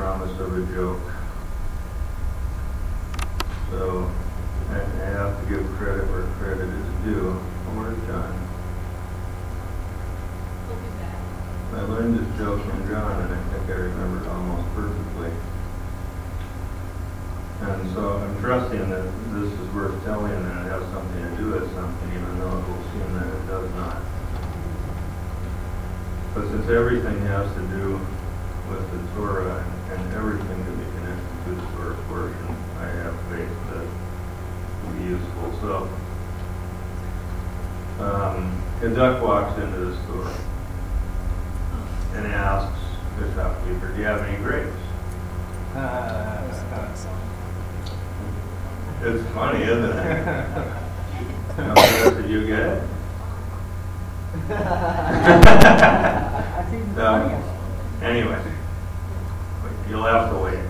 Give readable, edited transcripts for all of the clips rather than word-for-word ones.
promise of a joke. So I have to give credit where credit is due. Where's John? I learned this joke from John, and I think I remember it almost perfectly. And so I'm trusting that this is worth telling and it has something to do with something, even though it will seem that it does not. But since everything has to do with the Torah and everything to be connected to the Torah portion, I have faith that it will be useful. So, a duck walks into the store and asks the shopkeeper, "Do you have any grapes?" It's funny, isn't it? Did you get it? Anyway, you'll have to wait.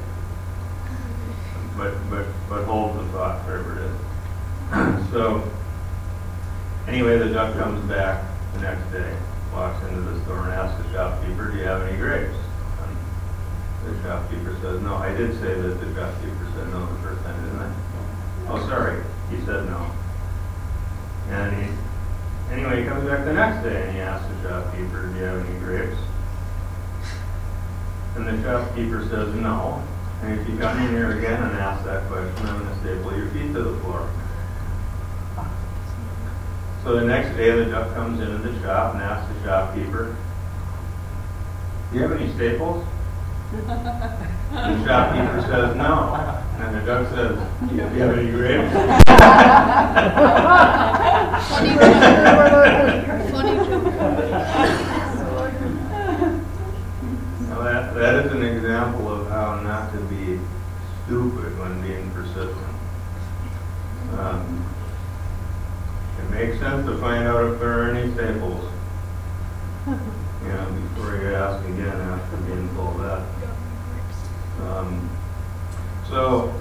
But hold the thought, wherever it is. So, anyway, the duck comes back the next day, walks into the store and asks the shopkeeper, "Do you have any grapes?" And the shopkeeper says, "No." I did say that the shopkeeper said no the first time, didn't I? Oh, sorry. He said no. And anyway, he comes back the next day and he asks the shopkeeper, "Do you have any grapes?" And the shopkeeper says no. And if you come in here again and ask that question, I'm going to staple your feet to the floor. So the next day, the duck comes into the shop and asks the shopkeeper, "Do you have any staples?" And the shopkeeper says no. And the duck says, "Do you have any grapes?" Funny joke. Funny joke. Now that is an example of how not to be stupid when being persistent. It makes sense to find out if there are any staples. Before you ask again after being told that. So,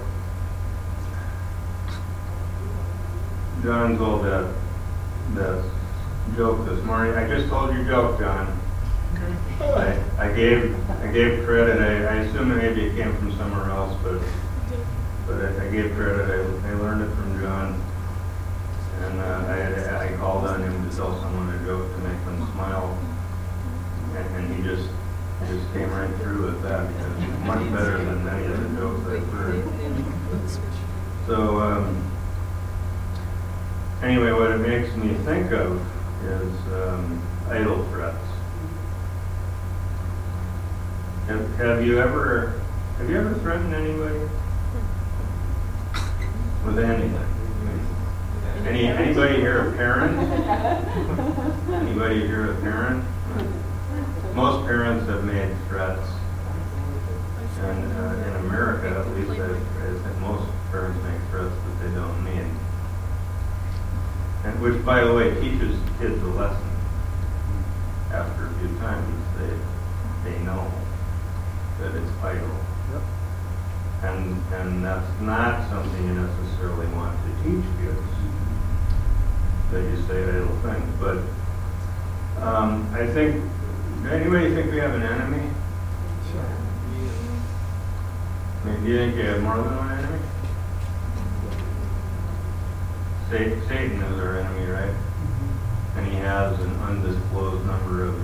John told that joke this morning. I just told your joke, John. I gave credit. I assume maybe it came from somewhere else, but I gave credit. I learned it from John, and I called on him to tell someone a joke to make them smile, and he just came right through with that, because it's much better than many of the jokes I've heard. So anyway, what it makes me think of is idle threats. Have you ever threatened anybody with anything? Anybody here a parent? Anybody here a parent? Most parents have made threats, and in America, at least, I think most parents make threats that they don't mean, and which, by the way, teaches kids a lesson. After a few times, they know that it's idle. Yep. And that's not something you necessarily want to teach kids, that you say idle things. But I think, anybody think we have an enemy? Sure. I mean, do you think you have more than one enemy? Satan is our enemy, right? And he has an undisclosed number of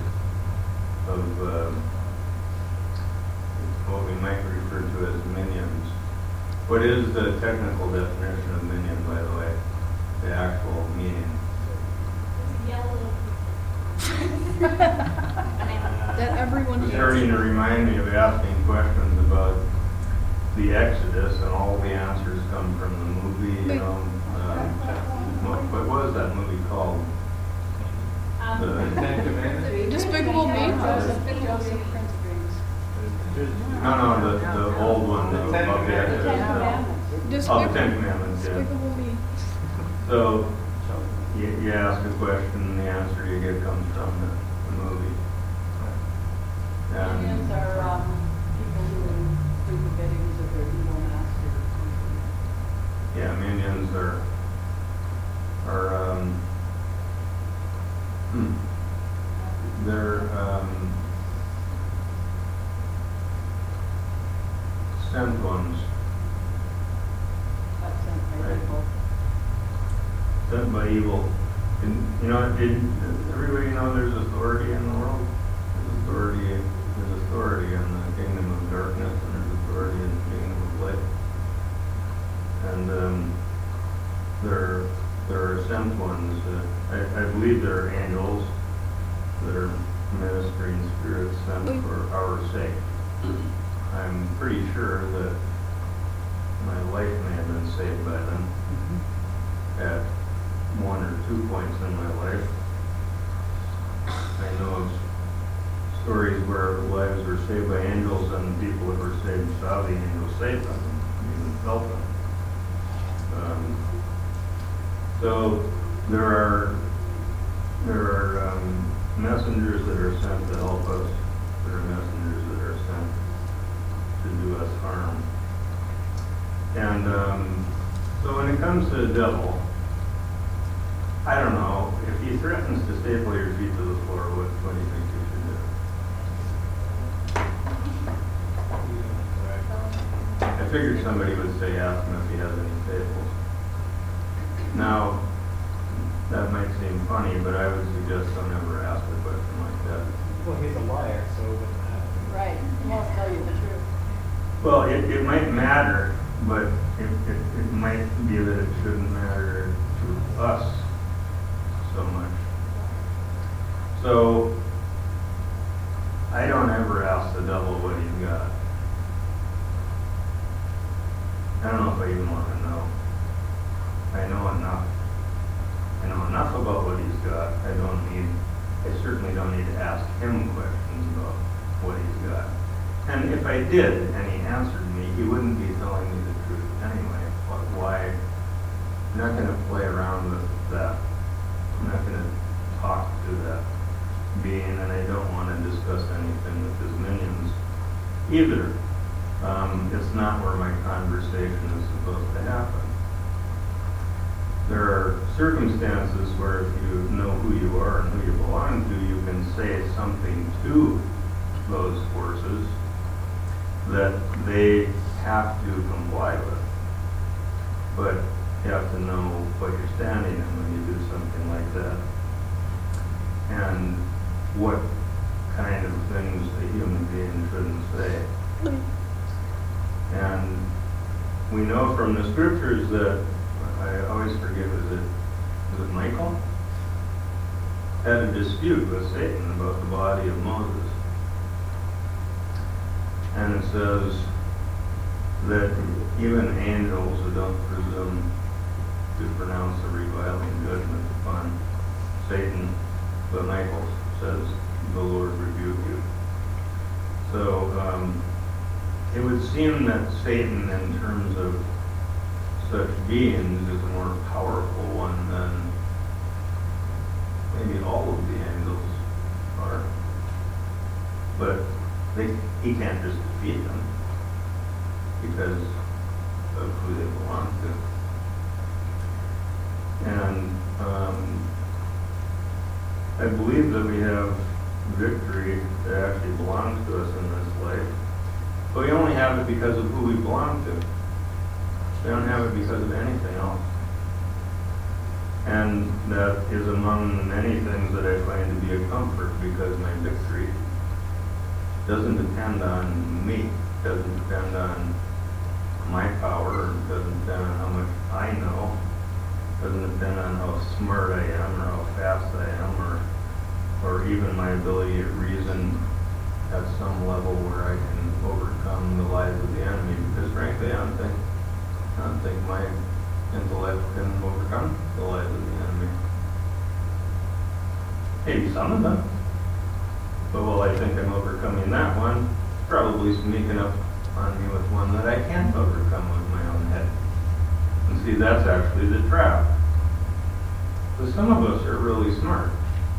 what we might refer to as minions. What is the technical definition of minion, by the way? The actual meaning? That everyone It's hates. starting to remind me of asking questions about the Exodus, and all the answers come from the movie, what was that movie called? The Ten Commandments? Despicable Me. No, the old one, The Ten about the Commandments. Exodus. Oh, the Ten Commandments, yeah. Despicable Me. So, you ask a question, and the answer you get comes from the movie. Minions are people who do the biddings of their evil master. Yeah, minions are they're sent ones, That's sent by Right. people. sent by evil. And, you know, did everybody know there's authority in the world? There's authority in the kingdom of darkness, and there's authority in the kingdom of light. And there are sent ones. I believe there are angels that are ministering spirits sent for our sake. I'm pretty sure that my life may have been saved by them at one or 2 points in my life. I know of stories where lives were saved by angels, and the people that were saved saw the angels save them, and even felt them. So there are messengers that are sent to help us. There are messengers that are sent to do us harm. And so when it comes to the devil, I don't know, if he threatens to staple your feet to the floor, what do you think you should do? I figured somebody would say ask him if he has any staples. Now, that might seem funny, but I would suggest don't ever ask a question like that. Well, he's a liar, so it wouldn't matter. Right, he won't tell you the truth. Well, it might matter, but it might be that it shouldn't matter to us so much. So, I don't ever ask the devil what he's got. I don't know if I even want to know. I know enough. I know enough about what he's got. I certainly don't need to ask him questions about what he's got. And if I did, and he answered me, he wouldn't be telling me the truth anyway. Why? I'm not going to play around with that. I'm not going to talk to that being, and I don't want to discuss anything with his minions either. It's not where my conversation is supposed to happen. There are circumstances where if you know who you are and who you belong to, you can say something to those forces that they have to comply with. But you have to know what you're standing in when you do something like that, and what kind of things a human being shouldn't say. And we know from the scriptures that, I always forget, was it Michael? Had a dispute with Satan about the body of Moses. And it says that even angels don't presume to pronounce a reviling judgment upon Satan, but Michael says, the Lord rebuke you. So it would seem that Satan, in terms of such beings, is a more powerful one than maybe all of the angels are. But he can't just defeat them because of who they belong to. And I believe that we have victory that actually belongs to us in this life. But we only have it because of who we belong to. We don't have it because of anything else. And that is among the many things that I find to be a comfort, because my victory doesn't depend on me, doesn't depend on my power, doesn't depend on how much I know, doesn't depend on how smart I am or how fast I am, or even my ability to reason at some level where I can overcome the lies of the enemy, because frankly I don't think my intellect can overcome the lies of the enemy. Maybe some of them. But while I think I'm overcoming that one, probably sneaking up on me with one that I can't overcome with my own head. And see, that's actually the trap. Because some of us are really smart.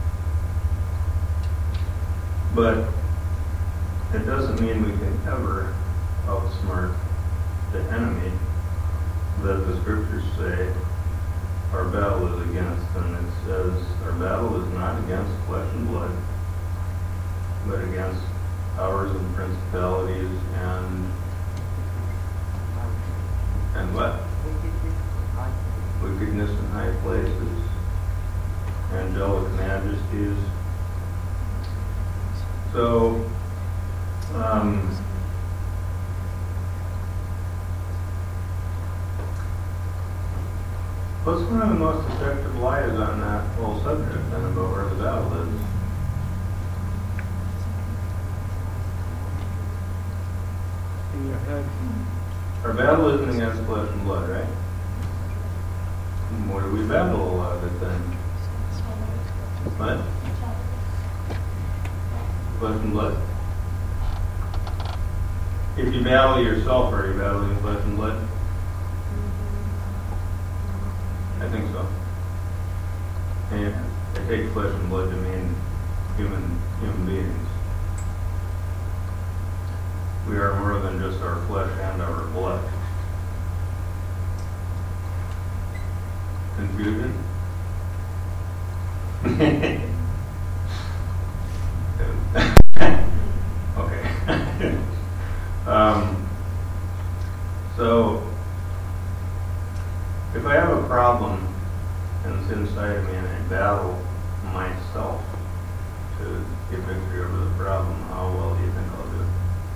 But it doesn't mean we can ever outsmart the enemy that the scriptures say our battle is against. And it says our battle is not against flesh and blood, but against powers and principalities and Majesties. So, what's one of the most effective lies on that whole subject then about where the battle is? In your head. Our battle isn't against flesh and blood, right? And what do we battle a lot of it then? What? Flesh and blood? If you battle yourself, are you battling flesh and blood? I think so. And I take flesh and blood to mean human beings. We are more than just our flesh and our blood. Confusion? Okay. So, if I have a problem and it's inside of me and I battle myself to get victory over the problem, how well do you think I'll do?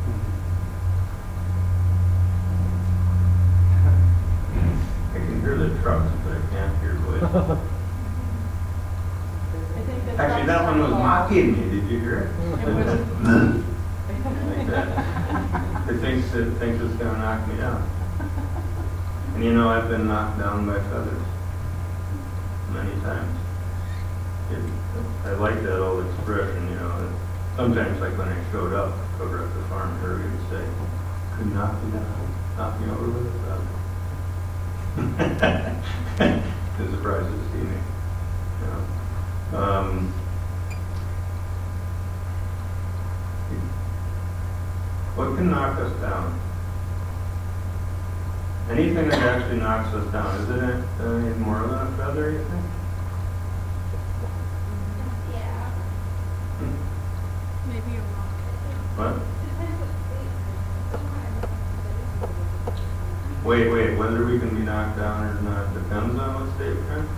I can hear the trucks, but I can't hear voice. Actually, that one was mocking me. Did you hear it? Like that. It thinks it's going to knock me down. And you know, I've been knocked down by feathers many times. I like that old expression, you know. Sometimes, like when I showed up over at the farm, Harry would say, "Could knock me down, knock me over with a feather." It surprises to see me. You know. What can knock us down? Anything that actually knocks us down, is it any more than a feather, you think? Maybe a rock. What? Wait, whether we can be knocked down or not depends on what state we're in?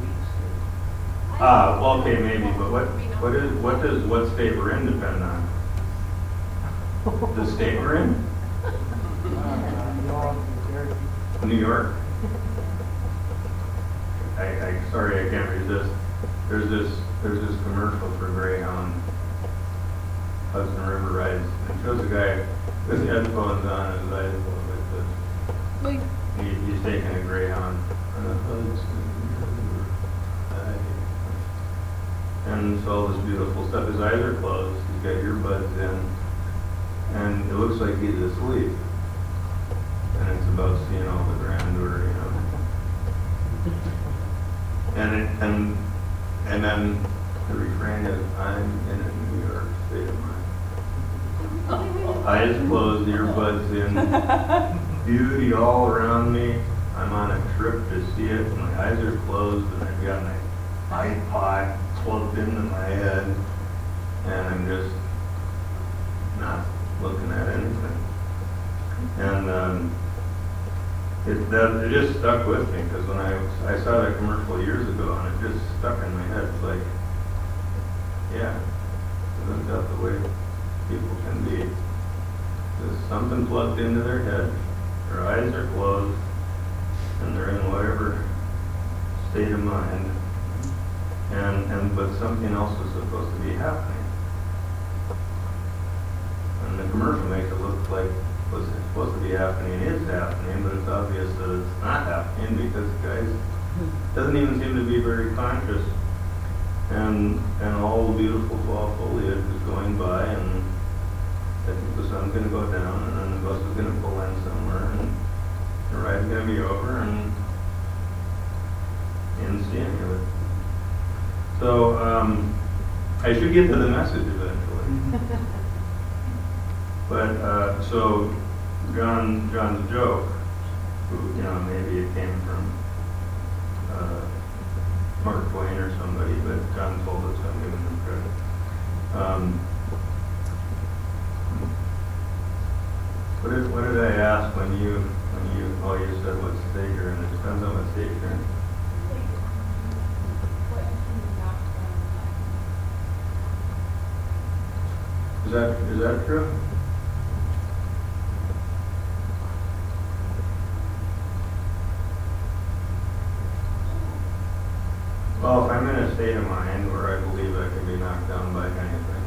Well, okay, maybe, but what does what state we're in depend on? The state we're in? New York? Sorry, I can't resist. There's this commercial for Greyhound, Hudson River rides, and it shows a guy with headphones on and his eyes closed like this. Wait, He's taking a Greyhound on the Hudson River ride. And it's all this beautiful stuff. His eyes are closed, he's got earbuds in, and it looks like he's asleep. And it's about seeing all the grandeur, you know. And then the refrain is, "I'm in a New York state of mind." Eyes closed, earbuds in, beauty all around me. I'm on a trip to see it. My eyes are closed, and I've got my iPod plugged into my head, and I'm just not looking at anything. And it just stuck with me, because when I saw that commercial years ago, and it just stuck in my head. It's like, yeah, isn't that the way people can be? There's something plugged into their head, their eyes are closed, and they're in whatever state of mind, but something else is supposed to be happening. And the commercial makes it look like what's supposed to be happening is happening, but it's obvious that it's not happening because the guy doesn't even seem to be very conscious. And all the beautiful fall foliage is going by, and I think the sun's going to go down, and then the bus is going to pull in somewhere, and the ride's going to be over, and he didn't see any of it. So I should get to the message eventually. But so John's joke, who, you know, maybe it came from Mark Twain or somebody, but John told us, I'm giving him credit. What did I ask when you said what state you're in? It depends on what state you're in. Is that true? Well, if I'm in a state of mind where I believe I can be knocked down by anything,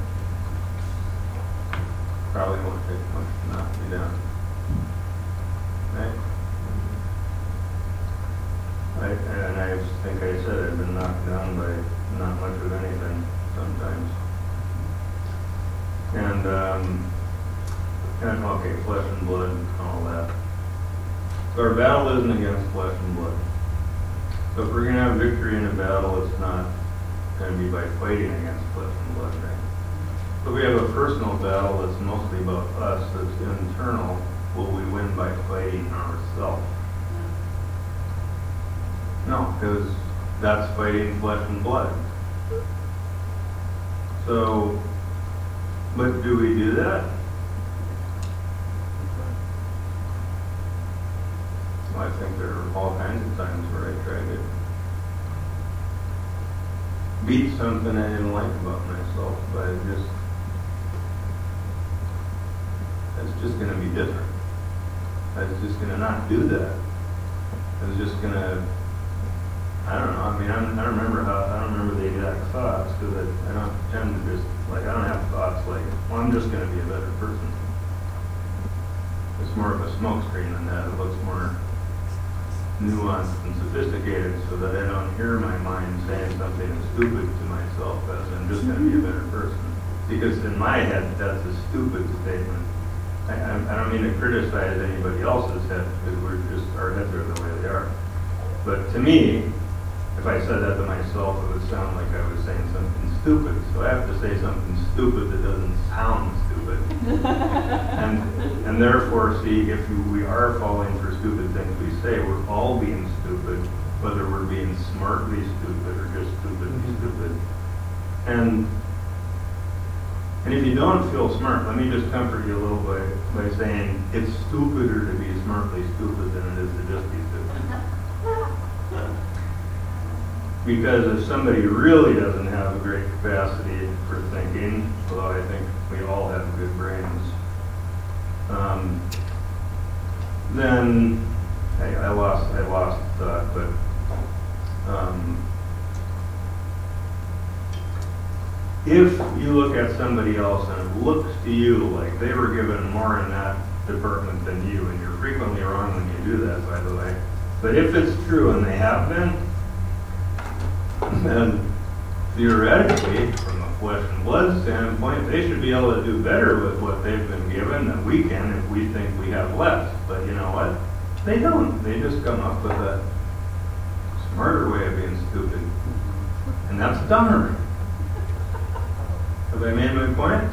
probably won't take much to knock me down. Right? And I think I said I've been knocked down by not much of anything sometimes. And okay, flesh and blood and all that. So our battle isn't against flesh and blood. So if we're going to have victory in a battle, it's not going to be by fighting against flesh and blood, right? But we have a personal battle that's mostly about us, that's internal. Will we win by fighting ourselves? No, because that's fighting flesh and blood. So, but do we do that? Well, I think there are all kinds of times where I try to beat something I didn't like about myself, but it's just going to be different. I was just going to not do that. I was just going to, I don't know, I mean, I don't remember the exact thoughts, because I don't tend to just, like, I don't have thoughts like, well, I'm just going to be a better person. It's more of a smoke screen than that. It looks more nuanced and sophisticated, so that I don't hear my mind saying something stupid to myself as I'm just going to be a better person. Because in my head, that's a stupid statement. I don't mean to criticize anybody else's head, because our heads are the way they are. But to me, if I said that to myself, it would sound like I was saying something stupid. So I have to say something stupid that doesn't sound stupid. and therefore, see, if we are falling for stupid things we say, we're all being stupid, whether we're being smartly stupid or just stupidly stupid. And if you don't feel smart, let me just comfort you a little bit by saying it's stupider to be smartly stupid than it is to just be stupid. Because if somebody really doesn't have a great capacity for thinking, although I think we all have good brains, then I lost thought, but if you look at somebody else and it looks to you like they were given more in that department than you, and you're frequently wrong when you do that, by the way, but if it's true and they have been, then theoretically, from a flesh and blood standpoint, they should be able to do better with what they've been given than we can if we think we have less. But you know what? They don't. They just come up with a smarter way of being stupid. And that's dumber. Have I made my point?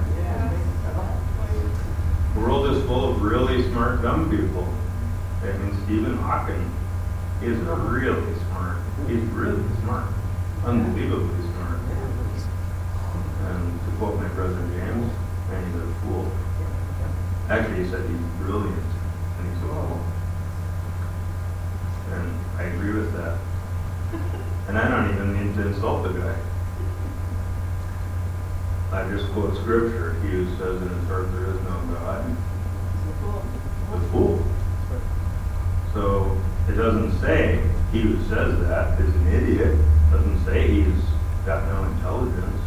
The world is full of really smart, dumb people. I mean, Stephen Hawking is really smart. He's really smart. Unbelievably smart. And to quote my brother James, man, he's a fool. Actually, he said he's brilliant, and he's a fool. And I agree with that. And I don't even mean to insult the guy. I just quote scripture. He who says in his heart there is no God is a fool. So it doesn't say he who says that is an idiot. It doesn't say he's got no intelligence.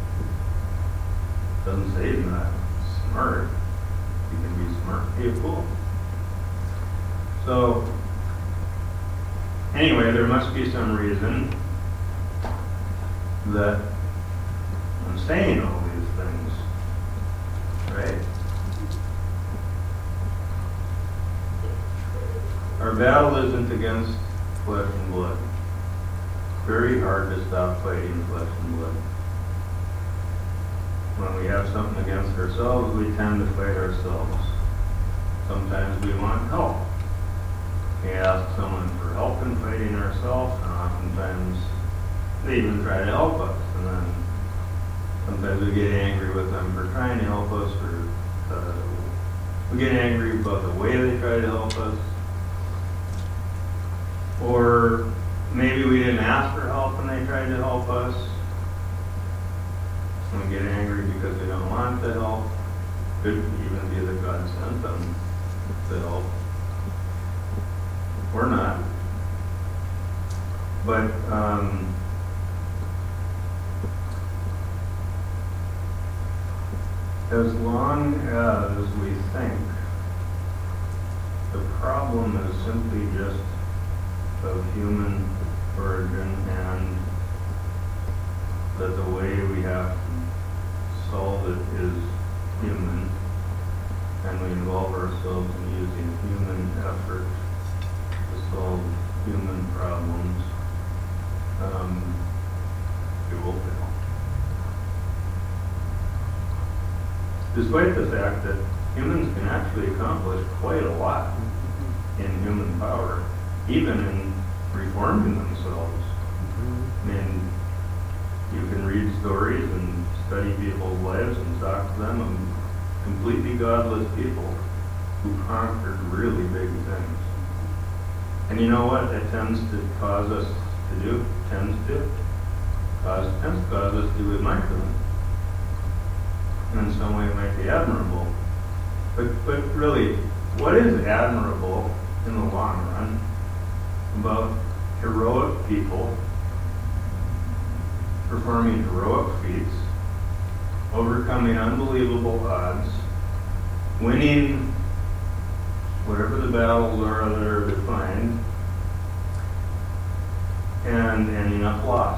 It doesn't say he's not smart. He can be smart, be a fool. So anyway, there must be some reason that I'm saying all these things, right? Our battle isn't against flesh and blood. It's very hard to stop fighting flesh and blood. When we have something against ourselves, we tend to fight ourselves. Sometimes we want help. We ask someone for help in fighting ourselves, and oftentimes they even try to help us. And then sometimes we get angry with them for trying to help us, or we get angry about the way they try to help us. Or maybe we didn't ask for help and they tried to help us. and get angry because they don't want the help. Could even be that God sent them the help. Or not. But as long as we think the problem is simply just of human origin and that the way we have to solve it is human, and we involve ourselves in using human effort to solve human problems, it will fail. Despite the fact that humans can actually accomplish quite a lot in human power, even in reforming themselves. I mean, you can read stories and study people's lives and talk to them, and completely godless people who conquered really big things. And you know what it tends to cause us to do? Tends to cause us to admire them. And in some way it might be admirable. But really, what is admirable in the long run about heroic people performing heroic feats, overcoming unbelievable odds, winning whatever the battles are that are defined, and ending up lost?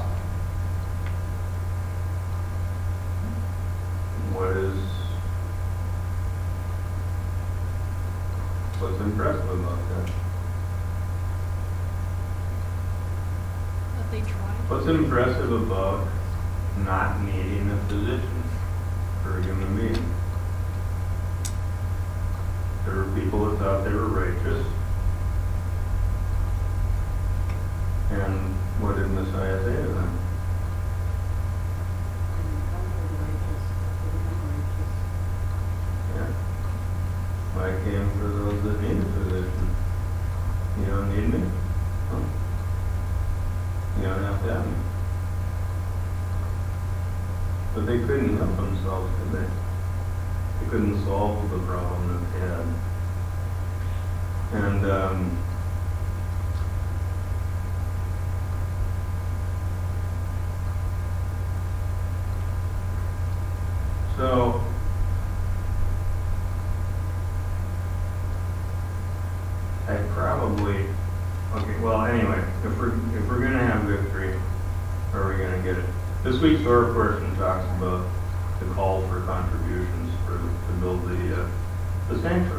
What's impressive about that? That they tried. What's impressive about not needing a physician for a human being? There were people that thought they were righteous. And what did Messiah say to them? Yeah. I came for those that need a physician. You don't need me? No. You don't have to have me. But they couldn't help themselves, could they? They couldn't solve the problem that they had. And so I probably, okay, well, anyway, if we're gonna have victory, how are we gonna get it? This week's Torah portion talks about the call for contributions to build the sanctuary.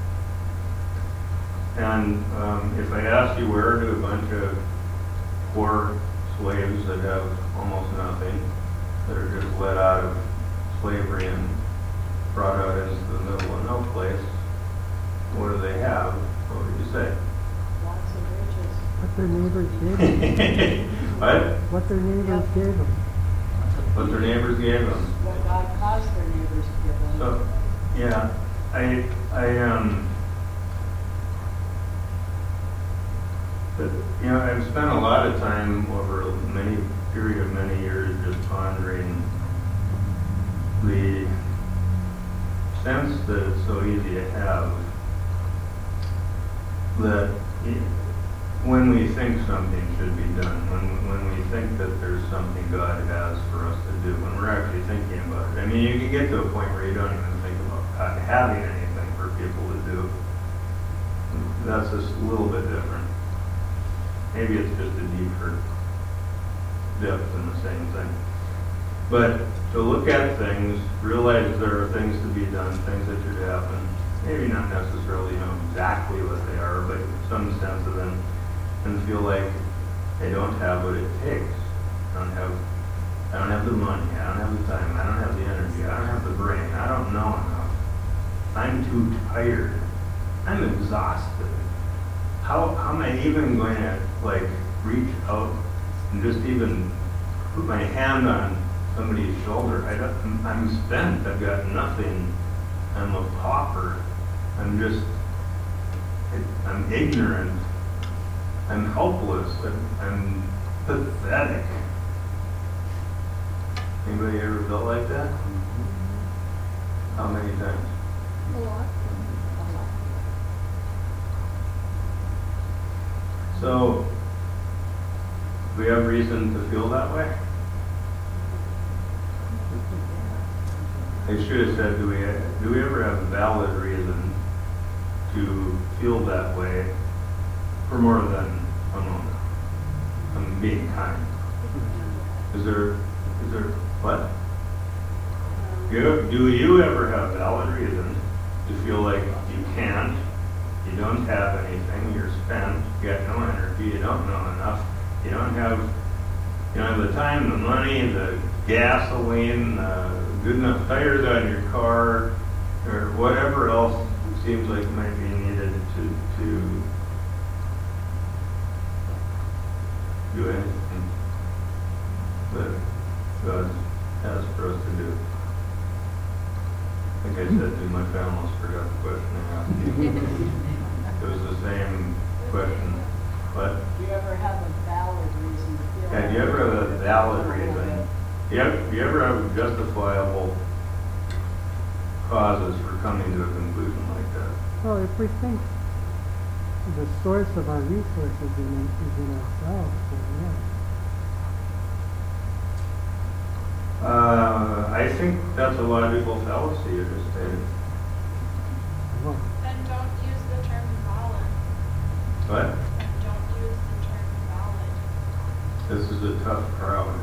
And if I asked you where do a bunch of poor slaves that have almost nothing, that are just let out of slavery and brought out into the middle of no place, what do they have? What would you say? Lots of riches. What their neighbors gave them. What? What their neighbors gave them. What their neighbors gave them. What God caused their neighbors to give them. So, yeah, but, you know, I've spent a lot of time over a period of many years just pondering the sense that it's so easy to have that when we think something should be done, when we think that there's something God has for us to do, when we're actually thinking about it. I mean, you can get to a point where you don't even think about having anything for people to do. That's just a little bit different. Maybe it's just a deeper depth in the same thing. But to look at things, realize there are things to be done, things that should happen. Maybe not necessarily know exactly what they are, but some sense of them, and feel like I don't have what it takes. I don't have the money, I don't have the time, I don't have the energy, I don't have the brain, I don't know enough. I'm too tired. I'm exhausted. How am I even going to reach out and just even put my hand on somebody's shoulder? I'm spent. I've got nothing. I'm a pauper. I'm ignorant. I'm helpless. I'm pathetic. Anybody ever felt like that? How many times? A lot. So, do we have reason to feel that way? They should have said, do we ever have a valid reason to feel that way for more than a moment? I'm being kind. Is there, what? Do you ever have valid reason to feel like you can't, you don't have anything, you're spent, you got no energy, you don't know enough, you don't have the time, the money, the gasoline, good enough tires on your car, or whatever else seems like might be needed to do anything that God has for us to do? I think I said too much, I almost forgot the question I asked you. It was the same question. What? Do you ever have a valid reason to feel? Yeah, do you ever have a valid reason? Do you ever have justifiable causes for coming to a conclusion like that? Well, if we think the source of our resources is in ourselves, then yeah. I think that's a logical fallacy you just stated. Well, Then don't use the term valid. What? Then don't use the term valid. This is a tough crowd.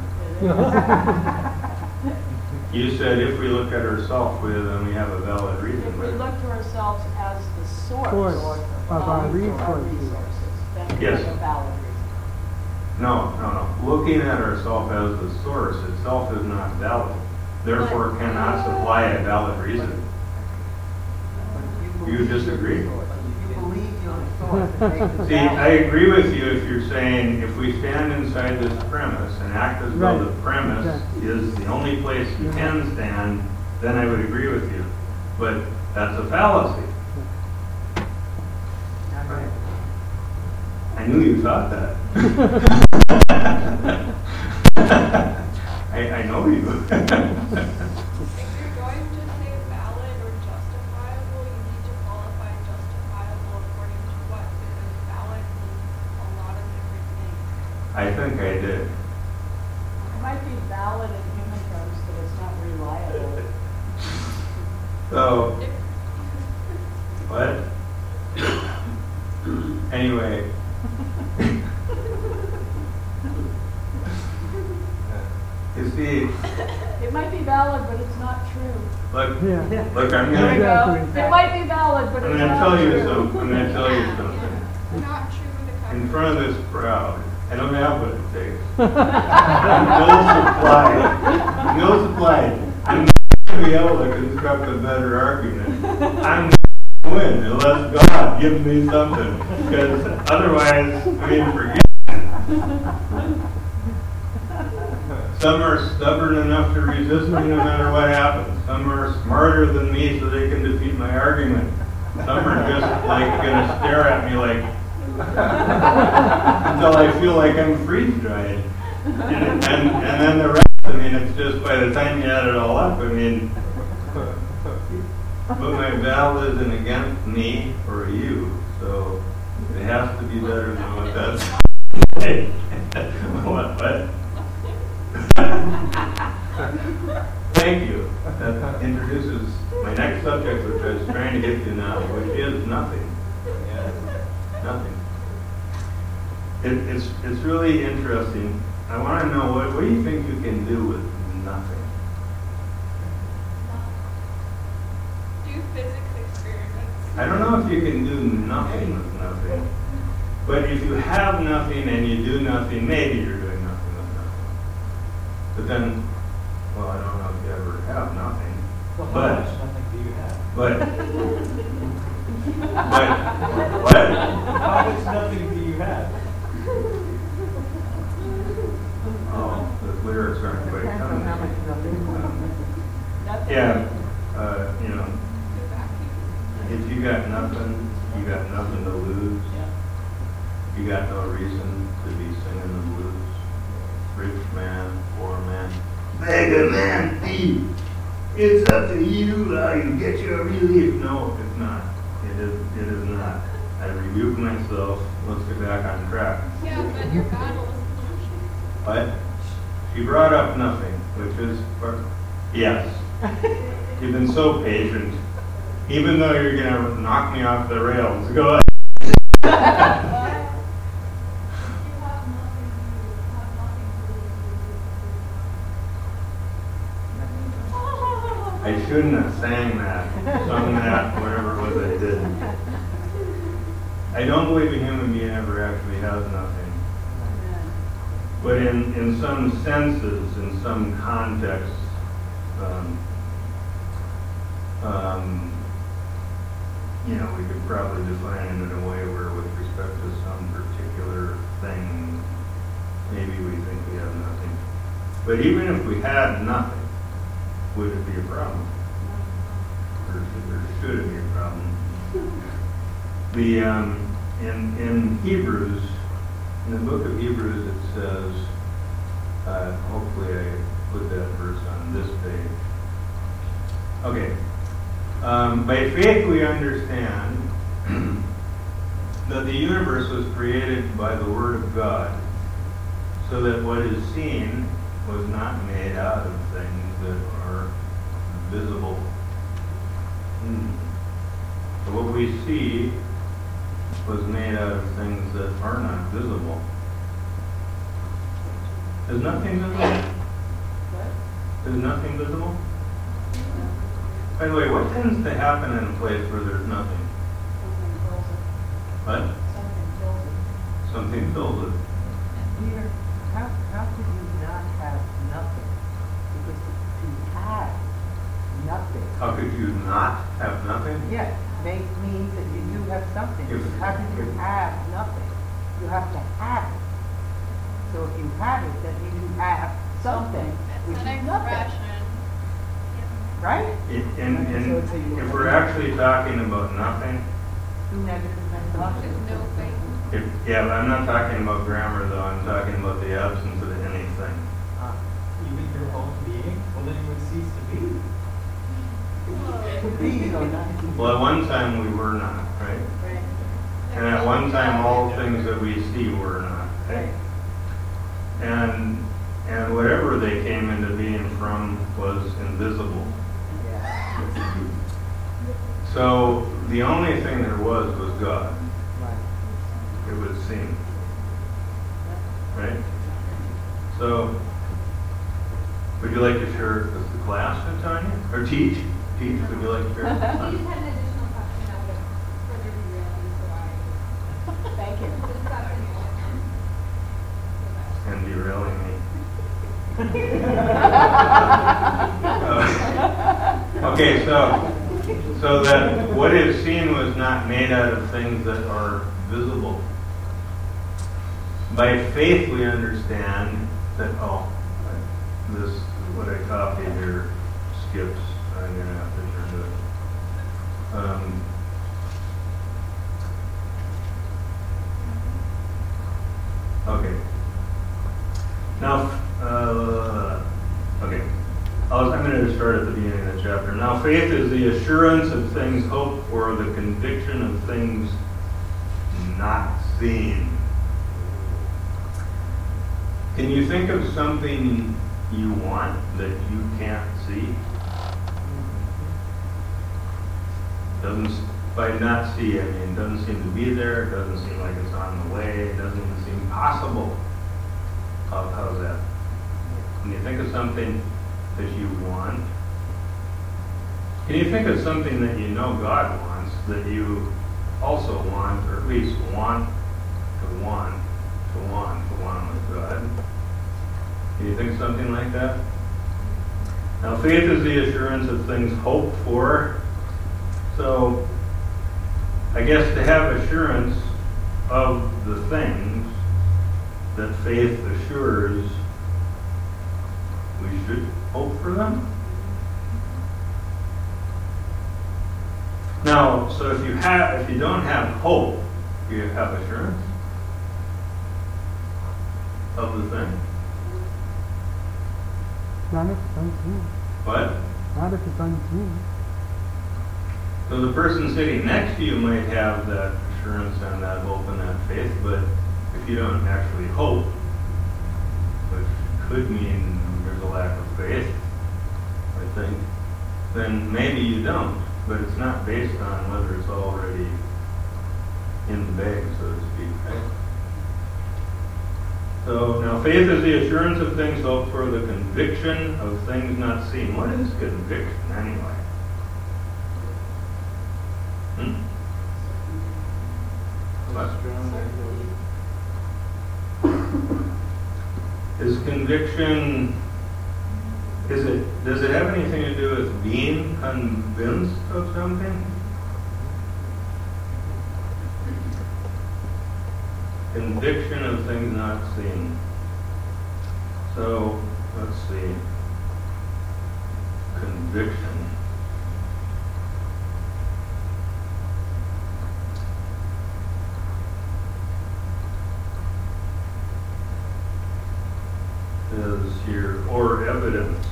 It is. You said if we look at ourselves, then we have a valid reason. If we but- look to ourselves as the source Source of our resources. then we Yes. have a valid reason. No. Looking at ourselves as the source itself is not valid. Therefore, cannot supply a valid reason. You disagree? You believe you're the source that makes it See, I valid. agree with you if you're saying if we stand inside this premise and act as though the Right. premise Exactly. is the only place you can stand, then I would agree with you. But that's a fallacy. Not right. I knew you thought that. I know you. If you're going to say valid or justifiable, you need to qualify justifiable according to what, because valid means a lot of different things. I think I did. It might be valid in human terms, but it's not reliable. So, If- what? Anyway. You see, It might be valid, but it's not true. look, Yeah. look, I'm There we gonna, go. It might be valid, but I'm it's gonna not tell you true. something, I'm gonna tell you something. Not true with In the front of this crowd, I don't have what it takes. I'm no supply. I'm not gonna be able to construct a better argument. I'm gonna win unless God gives me something, because otherwise, I mean, forget it. Some are stubborn enough to resist me no matter what happens. Some are smarter than me so they can defeat my argument. Some are just like gonna stare at me like until I feel like I'm freeze dried. And then the rest, I mean, it's just by the time you add it all up, I mean, but my valid isn't against me or you, so it has to be better than what that's. What? Thank you. That introduces my next subject, which I was trying to get to now, which is nothing. Nothing. It's really interesting. I want to know what do you think you can do with nothing? do physics experiments. I don't know if you can do nothing with nothing. But if you have nothing and you do nothing, maybe you're doing nothing with nothing. But then, well, I don't know if you ever have nothing. Well, how But- much nothing do you have? But what? How much nothing do you have? Oh, the lyrics aren't quite Depends on how much coming. nothing. Nothing. Yeah, you know, The vacuum. if you got nothing to lose. Yeah. You got no reason to be singing the blues. Rich man, poor man. mega man thief. It's up to you how you get your relief. No, it's not. It is not. I rebuke myself. Let's get back on track. Yeah, but your battle is the But she brought up nothing, which is, yes. You've been so patient. Even though you're going to knock me off the rails, go ahead. I shouldn't have sang that, sung that, whatever it was I did. I don't believe a human being ever actually has nothing. But in some senses, in some contexts, we could probably define it in a way where with respect to some particular thing, maybe we think we have nothing. But even if we had nothing, would it be a problem? Or should it be a problem? In Hebrews, in the book of Hebrews, it says, hopefully I put that verse on this page. Okay. By faith we understand that the universe was created by the Word of God, so that what is seen was not made out of things that are visible. So what we see was made out of things that are not visible. Is nothing visible? Is nothing visible? By the way, what tends to happen in a place where there's nothing? What? Something fills it. Peter, how could you not have nothing? Because to have nothing, How could you not have nothing? yes, means that you do have something. If- How could you have nothing? You have to have it. So if you have it, then you have something, which It's an is nothing, expression. right? If we're actually talking about nothing, Two negatives and There's no thing. yeah, but I'm not talking about grammar though, I'm talking about the absence of anything. Even your own being, well then you would cease to be. To be or not to be. Well, at one time we were not, right? And at one time all things that we see were not, right? And whatever they came into being from was invisible. So the only thing there was God, Right. it would seem. Right? So, would you like to share with the class, Tanya? Or teach? Teach, would you like to share with the You class? just had an additional question that would further derailing, so I Thank you. just got it. And derailing me. Okay, so that what is seen was not made out of things that are visible. By faith we understand that, this, what I copied here skips. I'm going to have to turn to it. Okay. Now, okay. I'm going to start at the beginning of the chapter. Now, faith is the assurance of things hoped for, the conviction of things not seen. Can you think of something you want that you can't see? By not see, I mean, it doesn't seem to be there, it doesn't seem like it's on the way, it doesn't even seem possible. How's that? When you think of something that you want, can you think of something that you know God wants, that you also want, or at least want with God? Can you think of something like that? Now, faith is the assurance of things hoped for. So, I guess to have assurance of the things that faith assures, we should hope for them. Now, so if you don't have hope, do you have assurance of the thing? Not if it's unseen. What? Not if it's unseen. So the person sitting next to you might have that assurance and that hope and that faith, but if you don't actually hope, which could mean there's a lack of faith, I think, then maybe you don't. But it's not based on whether it's already in the bag, so to speak, right? So now faith is the assurance of things hoped for, the conviction of things not seen. What is conviction anyway? What? Is conviction, does it have anything to do with being convinced of something? Conviction of things not seen. So, let's see. Conviction. Is here, or evidence.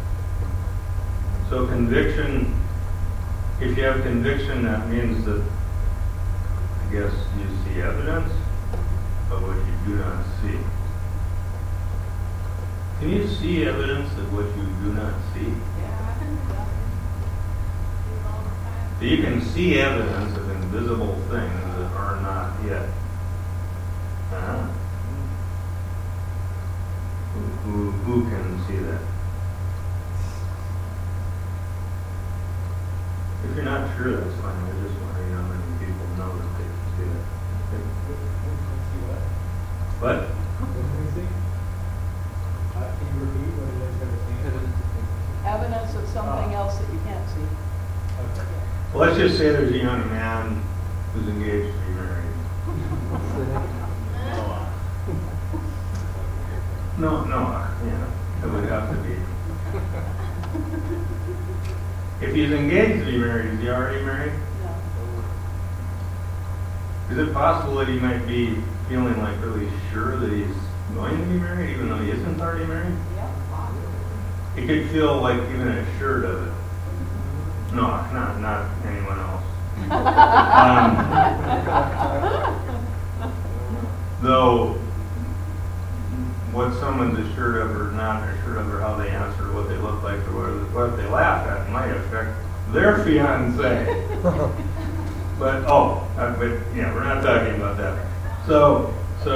So conviction, if you have conviction, that means that, I guess, you see evidence of what you do not see. Can you see evidence of what you do not see? Yeah, I can do that. Do it all the time. So you can see evidence of invisible things that are not yet. Uh-huh. Who can see that? If you're not sure, that's fine. I just want to know how many people know that they can see that. See what? What? What did we see? Can you repeat what it is that we're seeing? Evidence of something else that you can't see. Okay. Well, let's just say there's a young man who's engaged to be married. No, yeah, it would have to be. If he's engaged to be married, is he already married? No. Is it possible that he might be feeling like really sure that he's going to be married, even though he isn't already married? Yeah, possibly. He could feel like even assured of it. No, not anyone else. Though what someone's assured of or not assured of, or how they answer, what they look like, or what they laugh at, might affect their fiance. But yeah, we're not talking about that. So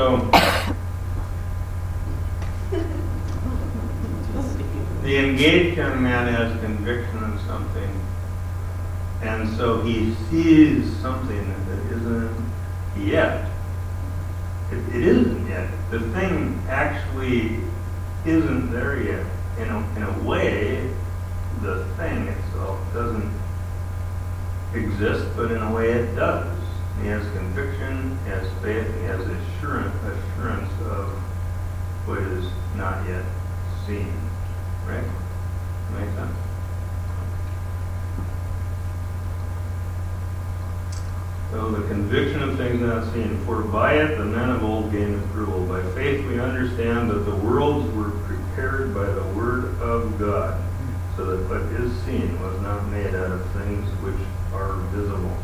the engaged young man has conviction of something, and so he sees something that isn't yet. It isn't yet. The thing actually isn't there yet. In a way, the thing itself doesn't exist, but in a way it does. He has conviction, he has faith, he has assurance of what is not yet seen. Right? Make sense? So the conviction of things not seen, for by it the men of old gained approval. By faith we understand that the worlds were prepared by the word of God, so that what is seen was not made out of things which are visible.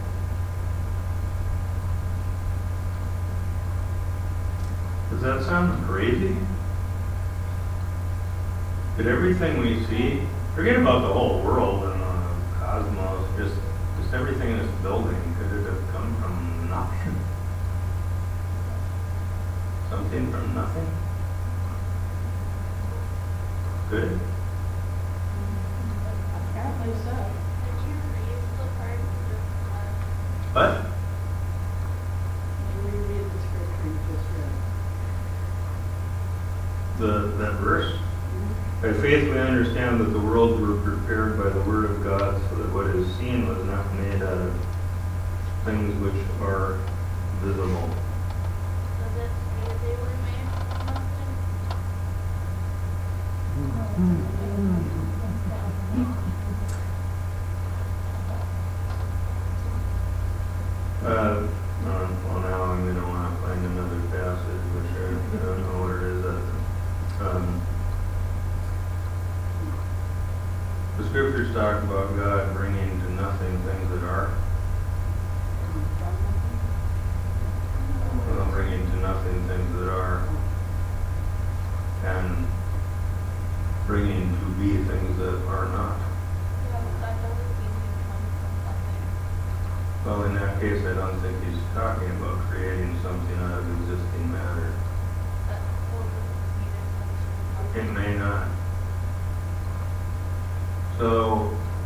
Does that sound crazy? Did everything we see, forget about the whole world and the cosmos, just everything in this building, could it have come from nothing? Something from nothing? Could it? Apparently so. Did you read the part of What? Maybe read the scripture you just read. That verse? By faith we understand that the worlds were prepared by the word of God, so that what is seen was not made out of things which are visible. Does it say they were made from nothing? Well, now I'm going to want to find another passage, which I don't know where it is at. scriptures talk about God bringing to nothing things that are. Well, bringing to nothing things that are. And bringing to be things that are not. Yeah, but that doesn't mean you come from nothing. Well, in that case, I don't think he's talking about creating something out of existing matter. That still doesn't mean it comes from It nothing. may not. So,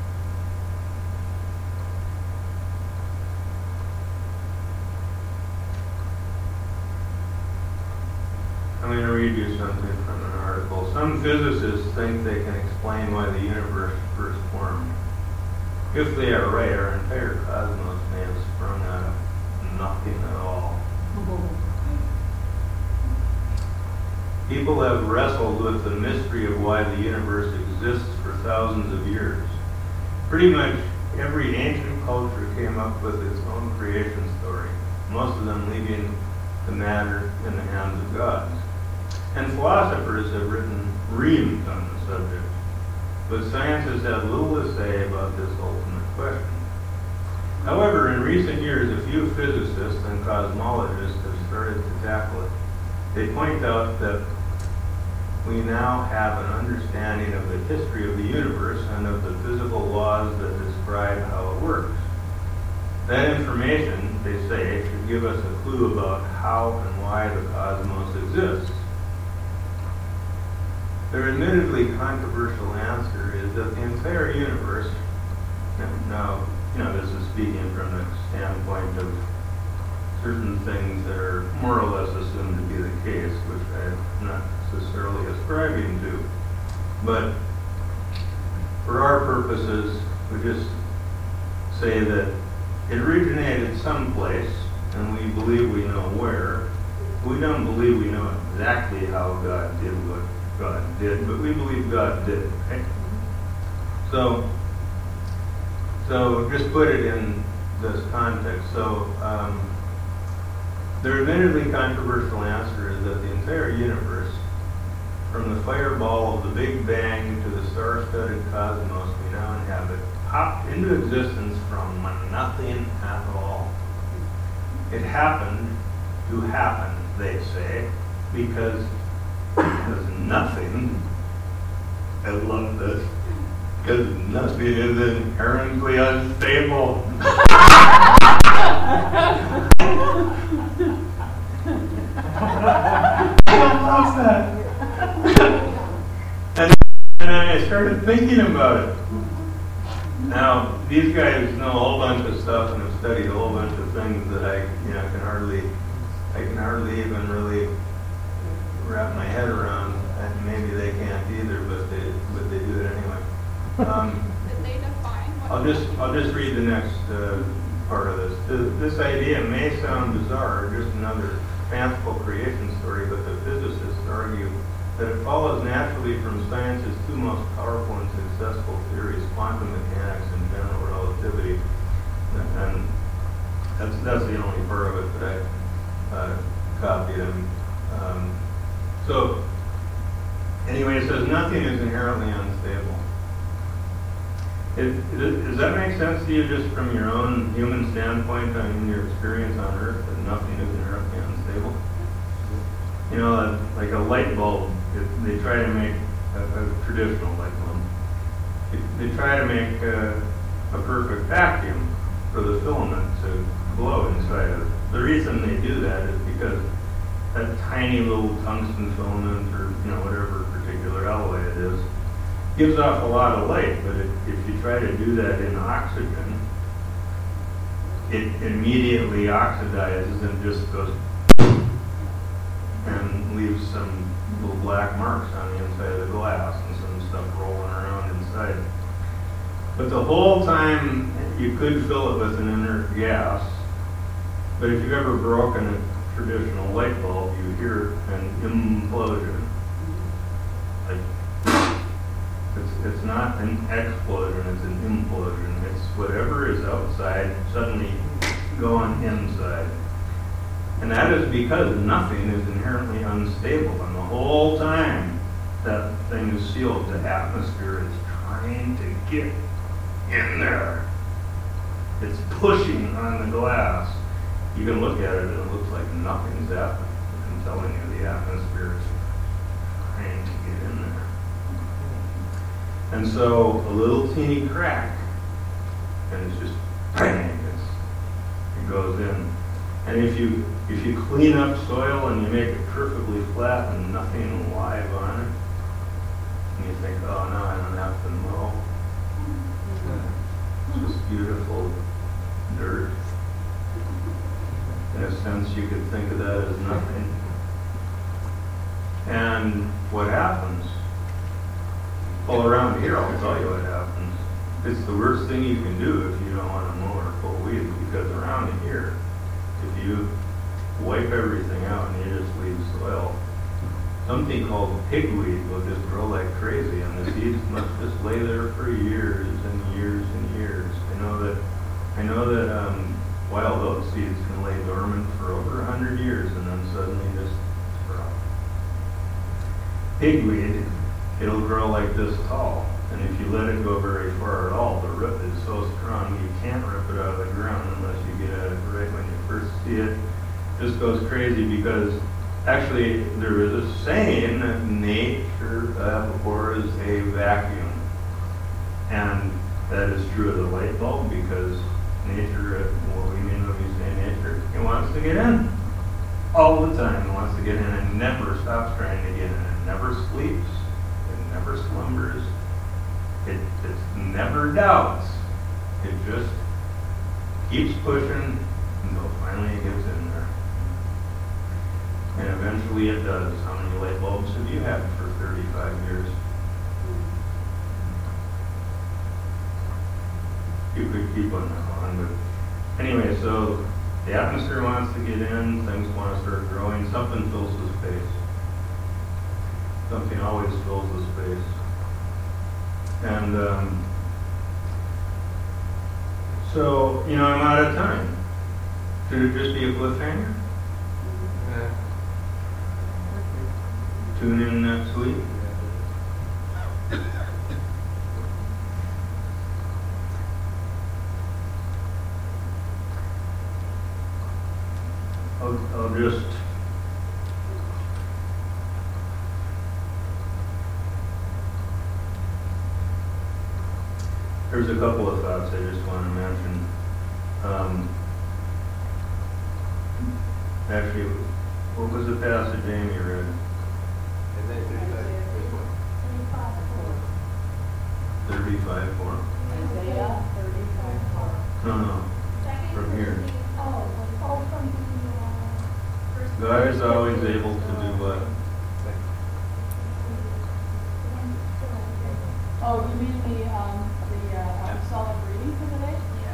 I'm going to read you something from an article. Some physicists think they can explain why the universe first formed. If they are right, our entire cosmos may have sprung out of nothing at all. People have wrestled with the mystery of why the universe exists for thousands of years. Pretty much every ancient culture came up with its own creation story, most of them leaving the matter in the hands of gods. And philosophers have written reams on the subject, but science has had little to say about this ultimate question. However, in recent years, a few physicists and cosmologists have started to tackle it. They point out that we now have an understanding of the history of the universe and of the physical laws that describe how it works. That information, they say, should give us a clue about how and why the cosmos exists. Their admittedly controversial answer is that the entire universe, now, this is speaking from the standpoint of certain things that are more or less assumed to be the case, which I'm not necessarily ascribing to. But for our purposes, we just say that it originated someplace, and we believe we know where. We don't believe we know exactly how God did what God did, but we believe God did it, right? So just put it in this context. So their admittedly controversial answer is that the entire universe, from the fireball of the Big Bang to the star-studded cosmos we now inhabit, popped into existence from nothing at all. It happened to happen, they say, because nothing, I love this, because nothing is inherently unstable. I love that. And I started thinking about it. Now, these guys know a whole bunch of stuff and have studied a whole bunch of things that I can hardly even really wrap my head around, and maybe they can't either, but they do it anyway. Did they define what? I'll just read the next part of this. This idea may sound bizarre, just another fanciful creation story, but the physicists argue that it follows naturally from science's two most powerful and successful theories, quantum mechanics and general relativity. And that's the only part of it that I copied. So anyway, it says nothing is inherently unstable. Does that make sense to you just from your own human standpoint and your experience on Earth, that nothing is inherently unstable? You know, like a light bulb, they try to make a traditional light bulb. They try to make a perfect vacuum for the filament to glow inside of it. The reason they do that is because that tiny little tungsten filament, or whatever particular alloy it is, gives off a lot of light. But if you try to do that in oxygen, it immediately oxidizes and just goes and leaves some little black marks on the inside of the glass and some stuff rolling around inside. But the whole time you could fill it with an inert gas. But if you've ever broken a traditional light bulb, you hear an implosion. Like, it's not an explosion, it's an implosion. It's whatever is outside suddenly going inside. And that is because nothing is inherently unstable. And the whole time that thing is sealed to atmosphere, it's trying to get in there. It's pushing on the glass. You can look at it and it looks like nothing's happening. I'm telling you, the atmosphere is trying to get in there. And so a little teeny crack, and it's just bang, it goes in. And if you clean up soil and you make it perfectly flat and nothing live on it, and you think, oh no, I don't have to mow. It's just beautiful dirt. In a sense, you could think of that as nothing. And what happens? Well, around here, I'll tell you what happens. It's the worst thing you can do if you don't want to mow or pull weeds, because around here, if you wipe everything out and you just leave soil, something called pigweed will just grow like crazy, and the seeds must just lay there for years and years and years. I know that wild oat seeds can lay dormant for over 100 years and then suddenly just sprout. Pigweed, it'll grow like this tall, and if you let it go very far at all, the root is so strong you can't rip it out of the ground unless you get at it right when you first see it. Just goes crazy because actually there is a saying that nature abhors a vacuum, and that is true of the light bulb, because nature, what we mean when we say nature, it wants to get in all the time. It wants to get in and never stops trying to get in. It never sleeps. It never slumbers. It never doubts. It just keeps pushing until finally it gets in there. And eventually it does. How many light bulbs have you had for 35 years? You could keep on that on, but anyway, so the atmosphere wants to get in, things want to start growing, something fills the space. Something always fills the space. And so, I'm out of time. Should it just be a cliffhanger? Tune in next week. I'll just there's a couple of thoughts I just want to mention. Actually, what was the passage Amy read? Isaiah 35:4. Isaiah 35:4. No, from here. Oh, from the, God is always able to do what? Oh, you mean the apostolic reading for today?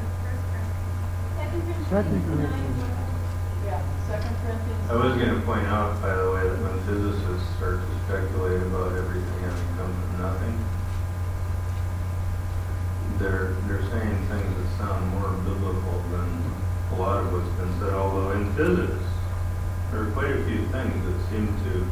Second Corinthians. Yeah, 2 Corinthians. I was going to point out, by the way, that when physicists start to speculate about everything having come from nothing, they're saying things that sound more biblical than a lot of what's been said. Although in physics, there are quite a few things that seem to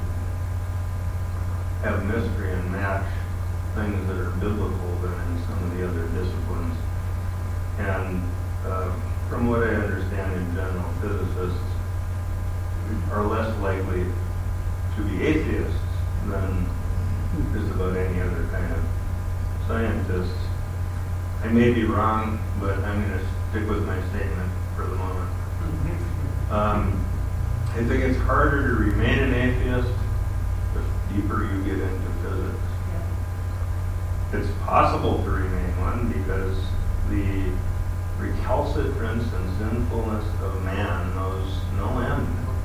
have mystery and match things that are biblical than in some of the other disciplines. And from what I understand in general, physicists are less likely to be atheists than just about any other kind of scientists. I may be wrong, but I'm going to stick with my statement for the moment. I think it's harder to remain an atheist the deeper you get into physics. It's possible to remain one because the recalcitrance and sinfulness of man knows no end.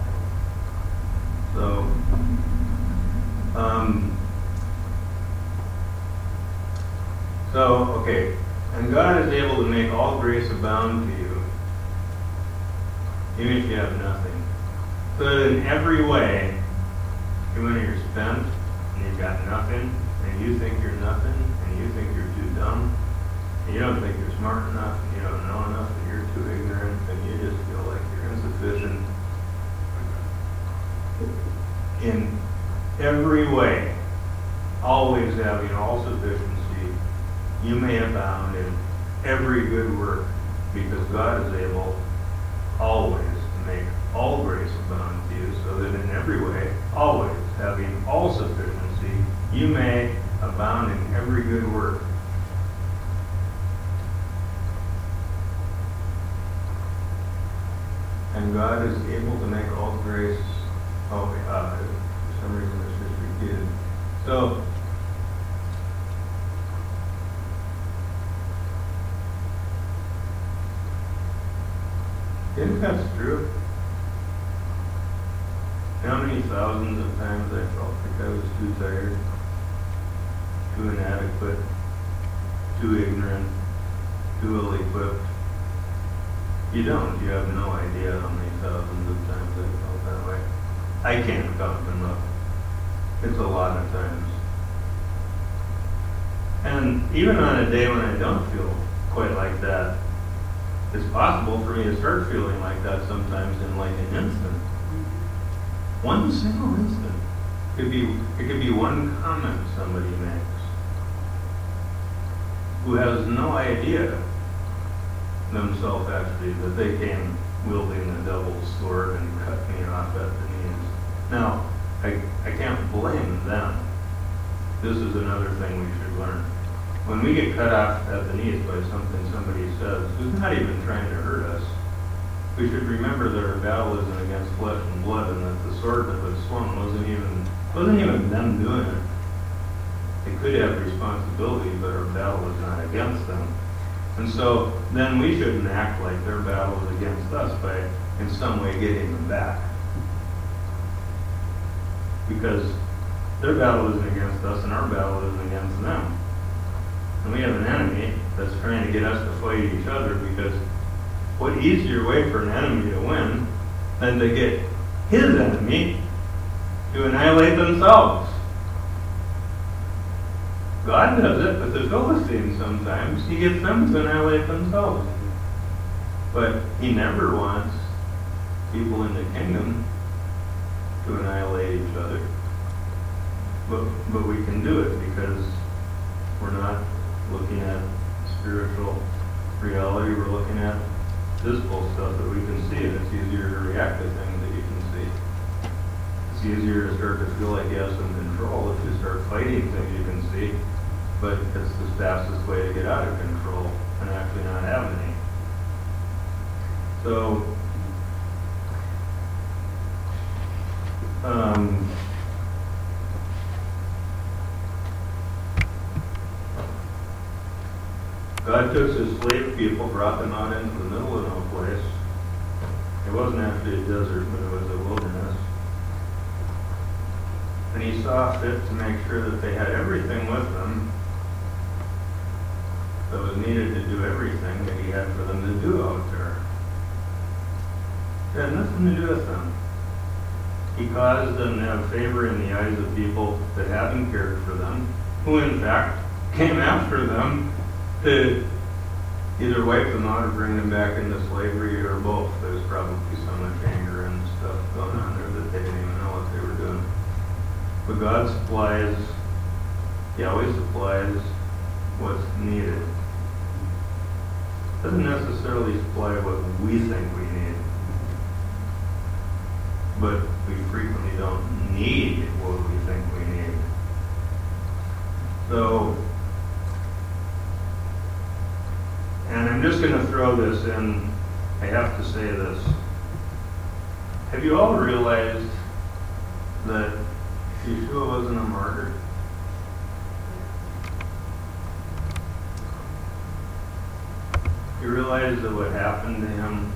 Okay, and God is able to make all grace abound to you, even if you have nothing. So that in every way, even when you're spent and you've got nothing, and you think you're nothing, and you think you're too dumb, and you don't think you're smart enough, and you don't know enough, and you're too ignorant, and you just feel like you're insufficient. In every way, always having all sufficiency you may abound in every good work, because God is able always to make all grace abound to you, so that in every way, always, having all sufficiency, you may abound in every good work. And God is able to make all grace, for some reason it's just repeated. So, isn't that true? How many thousands of times I felt like I was too tired, too inadequate, too ignorant, too ill-equipped. You don't. You have no idea how many thousands of times I felt that way. I can't count them up. It's a lot of times. And even on a day when I don't feel quite like that, it's possible for me to start feeling like that sometimes in like an instant. One single instant. It could be one comment somebody makes who has no idea themselves actually that they came wielding the devil's sword and cut me off at the knees. Now, I can't blame them. This is another thing we should learn. When we get cut off at the knees by something somebody says who's not even trying to hurt us, we should remember that our battle isn't against flesh and blood, and that the sword that was swung wasn't even them doing it. They could have responsibility, but our battle was not against them. And so then we shouldn't act like their battle is against us by in some way getting them back. Because their battle isn't against us and our battle isn't against them. And we have an enemy that's trying to get us to fight each other, because what easier way for an enemy to win than to get his enemy to annihilate themselves? God does it with the Philistines sometimes. He gets them to annihilate themselves. But he never wants people in the kingdom to annihilate each other. But we can do it because we're not looking at spiritual reality. We're looking at physical stuff that we can see, and it's easier to react to things that you can see. It's easier to start to feel like you have some control if you start fighting things you can see, but it's the fastest way to get out of control and actually not have any. So, God took his slave people, brought them out into the middle of no place. It wasn't actually a desert, but it was a wilderness. And he saw fit to make sure that they had everything with them that was needed to do everything that he had for them to do out there. It had nothing to do with them. He caused them to have favor in the eyes of people that hadn't cared for them, who in fact came after them to either wipe them out or bring them back into slavery, or both. There's probably so much anger and stuff going on there that they didn't even know what they were doing. But God supplies, he always supplies what's needed. Doesn't necessarily supply what we think we need, but we frequently don't need what we think we need. So, and I'm just going to throw this in, I have to say this. Have you all realized that Yeshua wasn't a martyr? You realize that what happened to him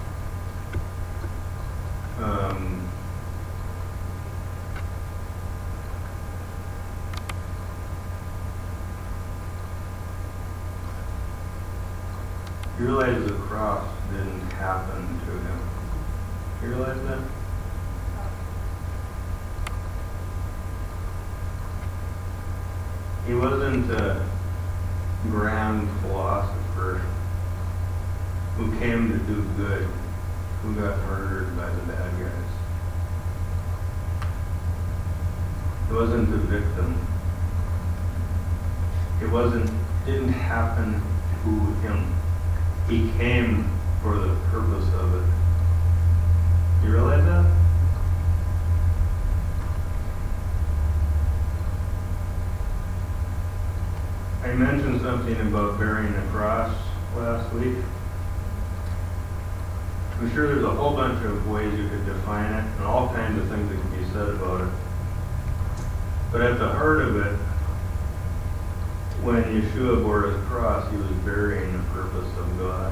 you realize the cross didn't happen to him. You realize that? He wasn't a grand philosopher who came to do good, who got murdered by the bad guys. It wasn't a victim. It wasn't didn't happen to him. He came for the purpose of it. You realize that? I mentioned something about bearing the cross last week. I'm sure there's a whole bunch of ways you could define it, and all kinds of things that can be said about it. But at the heart of it, when Yeshua bore his cross, he was bearing the purpose of God.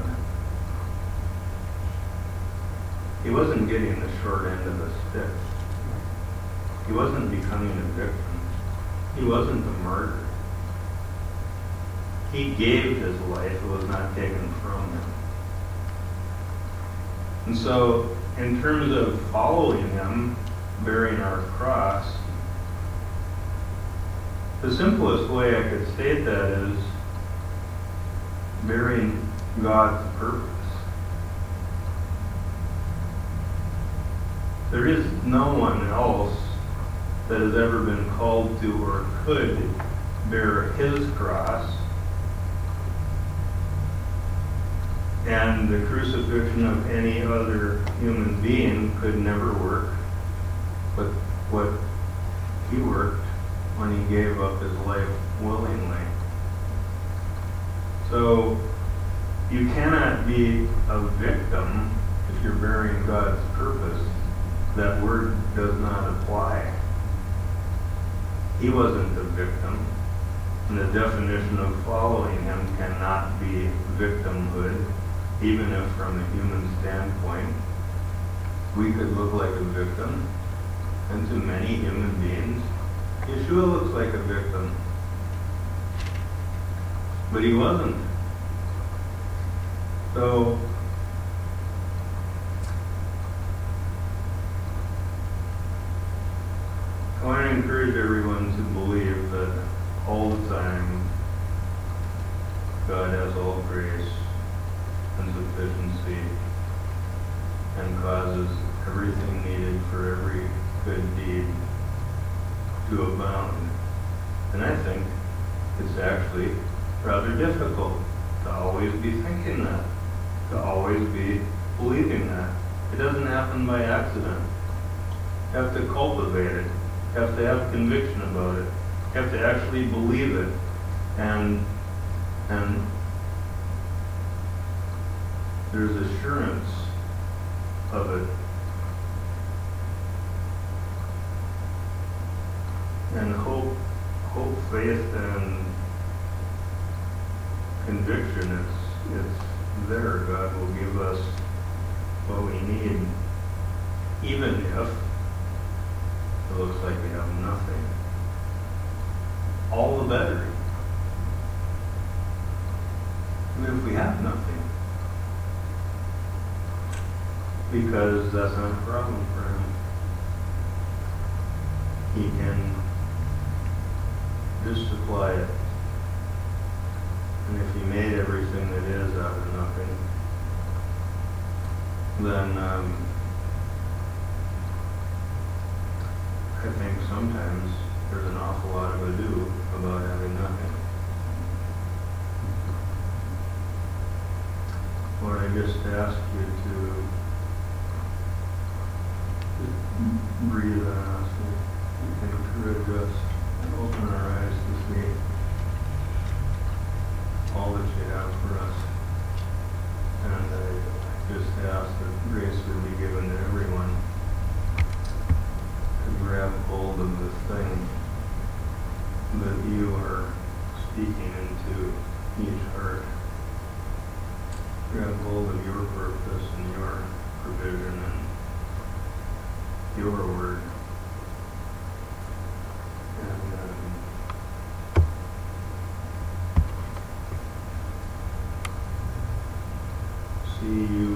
He wasn't getting the short end of the stick. He wasn't becoming a victim. He wasn't a martyr. He gave his life, it was not taken from him. And so, in terms of following him, bearing our cross, the simplest way I could state that is bearing God's purpose. There is no one else that has ever been called to or could bear his cross. And the crucifixion of any other human being could never work. But what he worked when he gave up his life willingly. So you cannot be a victim if you're bearing God's purpose. That word does not apply. He wasn't a victim. And the definition of following him cannot be victimhood, even if from a human standpoint we could look like a victim. And to many human beings, Yeshua looks like a victim. But he wasn't. So, I want to encourage everyone to believe that all the time God has all grace and sufficiency and causes everything needed for every good deed to abound. And I think it's actually rather difficult to always be thinking that, to always be believing that. It doesn't happen by accident. You have to cultivate it. You have to have conviction about it. You have to actually believe it. And there's assurance of it. And hope, faith, and conviction, it's there. God will give us what we need, even if it looks like we have nothing. All the better. Even if we have nothing. Because that's not a problem for him. He can just supply it. And if he made everything that is out of nothing, then I think sometimes there's an awful lot of ado about having nothing. Lord, I just ask you to just breathe on us and encourage us and open our eyes to see all that you have for us. And I just ask that grace would be given to everyone to grab hold of the thing that you are speaking into each heart. Grab hold of your purpose and your provision and your word. And see you